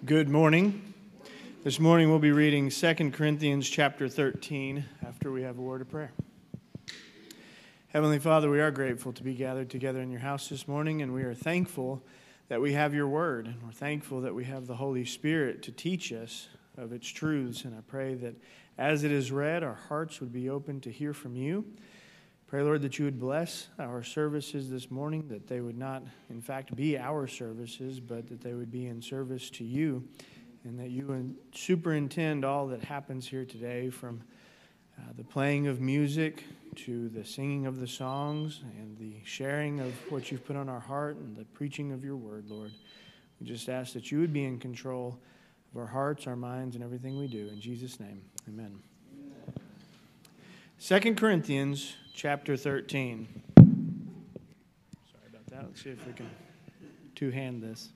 Good morning. This morning we'll be reading 2 Corinthians chapter 13 after we have a word of prayer. Heavenly Father, we are grateful to be gathered together in your house this morning, and we are thankful that we have your word, and we're thankful that we have the Holy Spirit to teach us of its truths. And I pray that as it is read, our hearts would be open to hear from you. Pray, Lord, that you would bless our services this morning, that they would not, in fact, be our services, but that they would be in service to you, and that you would superintend all that happens here today, from the playing of music to the singing of the songs and the sharing of what you've put on our heart and the preaching of your word, Lord. We just ask that you would be in control of our hearts, our minds, and everything we do. In Jesus' name, amen. 2 Corinthians chapter 13. Sorry about that. Let's see if we can two-hand this.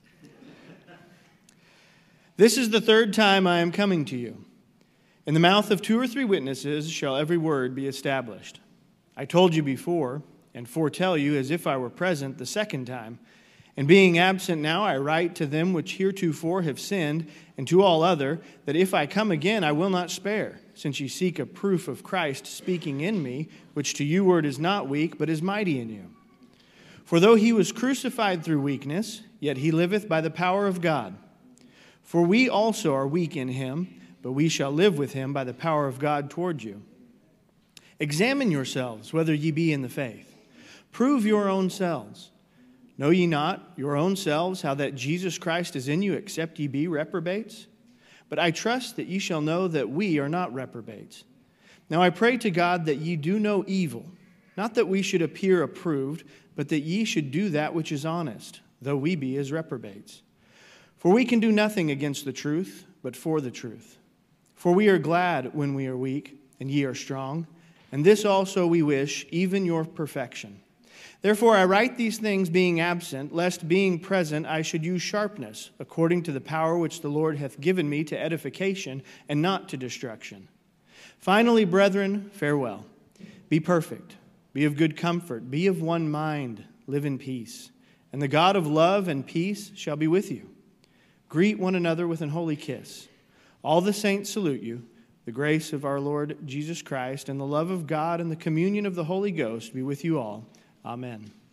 This is the third time I am coming to you. In the mouth of 2 or 3 witnesses shall every word be established. I told you before, and foretell you as if I were present the second time. And being absent now, I write to them which heretofore have sinned, and to all other, that if I come again, I will not spare, since ye seek a proof of Christ speaking in me, which to you word is not weak, but is mighty in you. For though he was crucified through weakness, yet he liveth by the power of God. For we also are weak in him, but we shall live with him by the power of God toward you. Examine yourselves, whether ye be in the faith. Prove your own selves. Know ye not your own selves how that Jesus Christ is in you, except ye be reprobates? But I trust that ye shall know that we are not reprobates. Now I pray to God that ye do no evil, not that we should appear approved, but that ye should do that which is honest, though we be as reprobates. For we can do nothing against the truth, but for the truth. For we are glad when we are weak, and ye are strong, and this also we wish, even your perfection. Therefore I write these things being absent, lest being present I should use sharpness, according to the power which the Lord hath given me to edification, and not to destruction. Finally, brethren, farewell. Be perfect, be of good comfort, be of one mind, live in peace. And the God of love and peace shall be with you. Greet one another with an holy kiss. All the saints salute you. The grace of our Lord Jesus Christ and the love of God and the communion of the Holy Ghost be with you all. Amen.